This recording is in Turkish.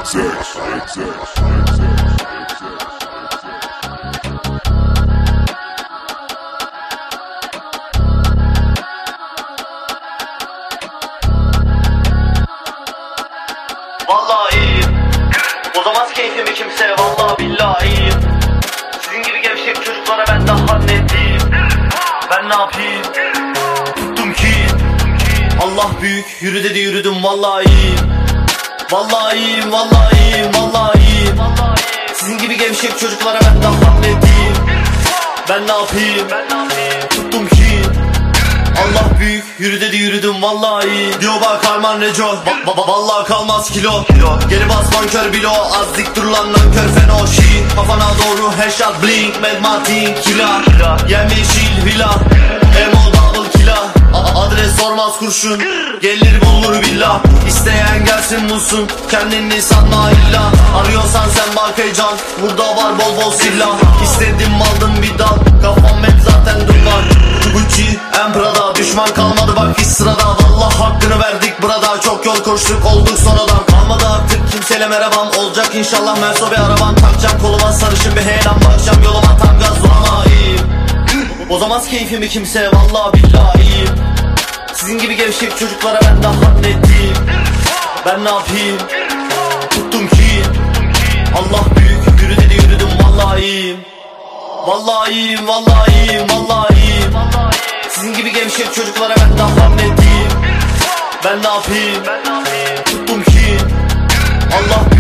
Vallahi iyiyim, bozamaz keyfimi kimse, vallahi billahi iyiyim. Sizin gibi gevşek çocuklara ben daha net değilim. Ben ne yapayım, tuttum ki Allah büyük, yürü dedi yürüdüm, vallahi iyiyim. Vallahi iyiyim, vallahi iyiyim, vallahi iyiyim. Sizin gibi gevşek çocuklara ben daha net değilim. Ben ne yapayım, tuttum ki Allah büyük, yürü dedi yürüdüm, vallahi iyi. Diyor bak Arman Reco, vallahi kalmaz kilo. Geri bas bonkör bilo, az dik dur lan nankör feno şiin. Kafana doğru headshot blink, medmatin kila. Yemyeşil villa, emo double kila. Adres sormaz kurşun, gelir bulur villa. İsteyen gelsin bulsun, kendini sanma illa. Arıyorsan sen bak heyecan, burada var bol bol silah. İstedim aldım bir dal, kafam hep zaten duman. Gucci, Emprada, düşman kalmadı bak hiç sırada. Vallahi hakkını verdik burada, çok yol koştuk olduk sonradan. Kalmadı artık kimseyle merhabam, olacak inşallah Merso bir araban. Takacağım koluma sarışın bir heyelan, bakacağım yoluma tam gaz zorlama iyiyim. Bozamaz keyfimi kimse, vallahi billahi iyiyim. Sizin gibi gevşek çocuklara ben daha net değilim. Ben ne yapayım, tuttum ki Allah büyük, yürü dedi yürüdüm, vallahi iyiyim. Vallahi iyiyim, vallahi iyiyim, vallahi iyiyim. Sizin gibi gevşek çocuklara ben daha net değilim. Ben ne yapayım, tuttum ki Allah